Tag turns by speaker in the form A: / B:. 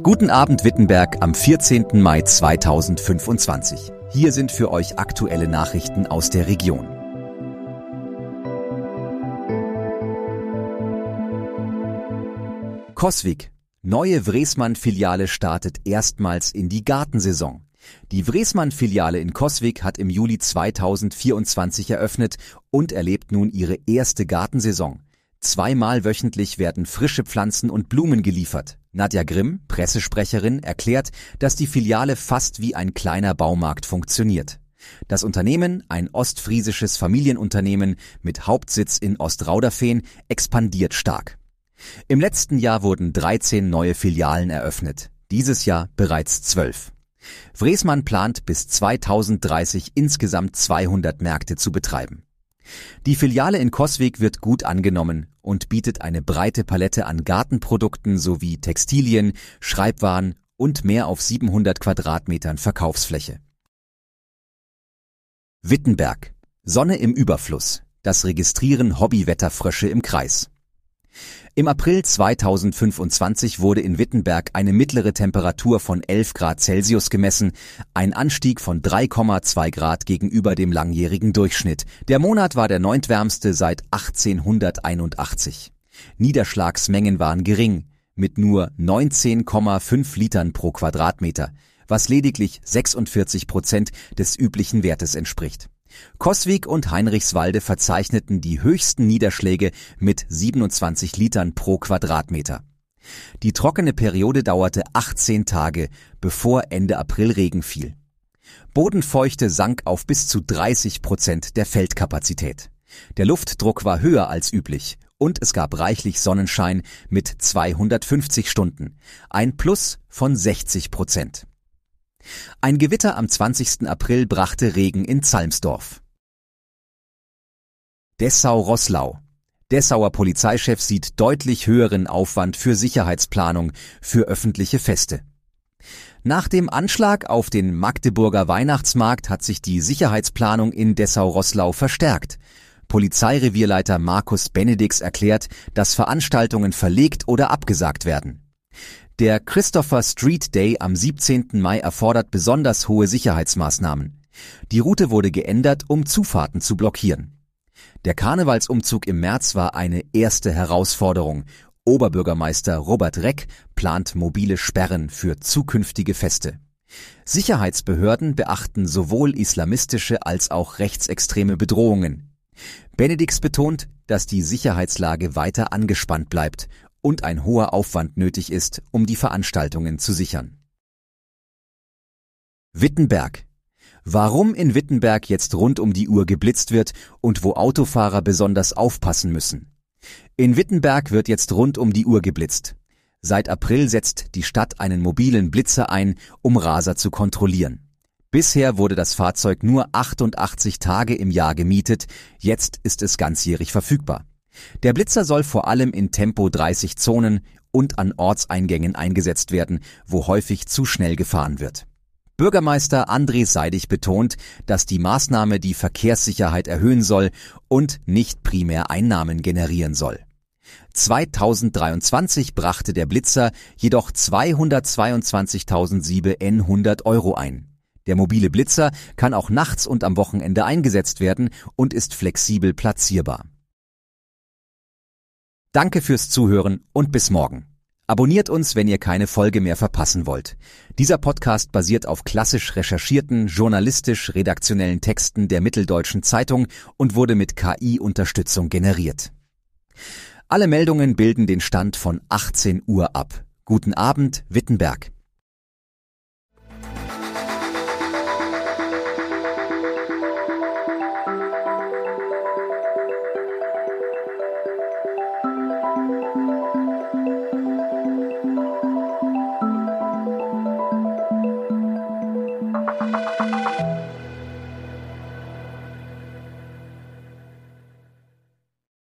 A: Guten Abend Wittenberg am 14. Mai 2025. Hier sind für euch aktuelle Nachrichten aus der Region. Coswig. Neue Wresmann-Filiale startet erstmals in die Gartensaison. Die Wresmann-Filiale in Coswig hat im Juli 2024 eröffnet und erlebt nun ihre erste Gartensaison. 2-mal wöchentlich werden frische Pflanzen und Blumen geliefert. Nadja Grimm, Pressesprecherin, erklärt, dass die Filiale fast wie ein kleiner Baumarkt funktioniert. Das Unternehmen, ein ostfriesisches Familienunternehmen mit Hauptsitz in Ostrauderfehn, expandiert stark. Im letzten Jahr wurden 13 neue Filialen eröffnet, dieses Jahr bereits 12. Wresmann plant bis 2030 insgesamt 200 Märkte zu betreiben. Die Filiale in Coswig wird gut angenommen und bietet eine breite Palette an Gartenprodukten sowie Textilien, Schreibwaren und mehr auf 700 Quadratmetern Verkaufsfläche. Wittenberg. Sonne im Überfluss. Das Registrieren Hobbywetterfrösche im Kreis. Im April 2025 wurde in Wittenberg eine mittlere Temperatur von 11 Grad Celsius gemessen, ein Anstieg von 3,2 Grad gegenüber dem langjährigen Durchschnitt. Der Monat war der neuntwärmste seit 1881. Niederschlagsmengen waren gering, mit nur 19,5 Litern pro Quadratmeter, was lediglich 46% des üblichen Wertes entspricht. Coswig und Heinrichswalde verzeichneten die höchsten Niederschläge mit 27 Litern pro Quadratmeter. Die trockene Periode dauerte 18 Tage, bevor Ende April Regen fiel. Bodenfeuchte sank auf bis zu 30% der Feldkapazität. Der Luftdruck war höher als üblich und es gab reichlich Sonnenschein mit 250 Stunden, ein Plus von 60%. Ein Gewitter am 20. April brachte Regen in Zalmsdorf. Dessau-Roßlau. Dessauer Polizeichef sieht deutlich höheren Aufwand für Sicherheitsplanung für öffentliche Feste. Nach dem Anschlag auf den Magdeburger Weihnachtsmarkt hat sich die Sicherheitsplanung in Dessau-Roßlau verstärkt. Polizeirevierleiter Markus Benedix erklärt, dass Veranstaltungen verlegt oder abgesagt werden. Der Christopher Street Day am 17. Mai erfordert besonders hohe Sicherheitsmaßnahmen. Die Route wurde geändert, um Zufahrten zu blockieren. Der Karnevalsumzug im März war eine erste Herausforderung. Oberbürgermeister Robert Reck plant mobile Sperren für zukünftige Feste. Sicherheitsbehörden beachten sowohl islamistische als auch rechtsextreme Bedrohungen. Benedix betont, dass die Sicherheitslage weiter angespannt bleibt und ein hoher Aufwand nötig ist, um die Veranstaltungen zu sichern. Wittenberg. Warum in Wittenberg jetzt rund um die Uhr geblitzt wird und wo Autofahrer besonders aufpassen müssen. In Wittenberg wird jetzt rund um die Uhr geblitzt. Seit April setzt die Stadt einen mobilen Blitzer ein, um Raser zu kontrollieren. Bisher wurde das Fahrzeug nur 88 Tage im Jahr gemietet, jetzt ist es ganzjährig verfügbar. Der Blitzer soll vor allem in Tempo-30-Zonen und an Ortseingängen eingesetzt werden, wo häufig zu schnell gefahren wird. Bürgermeister André Seidig betont, dass die Maßnahme die Verkehrssicherheit erhöhen soll und nicht primär Einnahmen generieren soll. 2023 brachte der Blitzer jedoch 222.700 € ein. Der mobile Blitzer kann auch nachts und am Wochenende eingesetzt werden und ist flexibel platzierbar. Danke fürs Zuhören und bis morgen. Abonniert uns, wenn ihr keine Folge mehr verpassen wollt. Dieser Podcast basiert auf klassisch recherchierten, journalistisch-redaktionellen Texten der Mitteldeutschen Zeitung und wurde mit KI-Unterstützung generiert. Alle Meldungen bilden den Stand von 18 Uhr ab. Guten Abend, Wittenberg.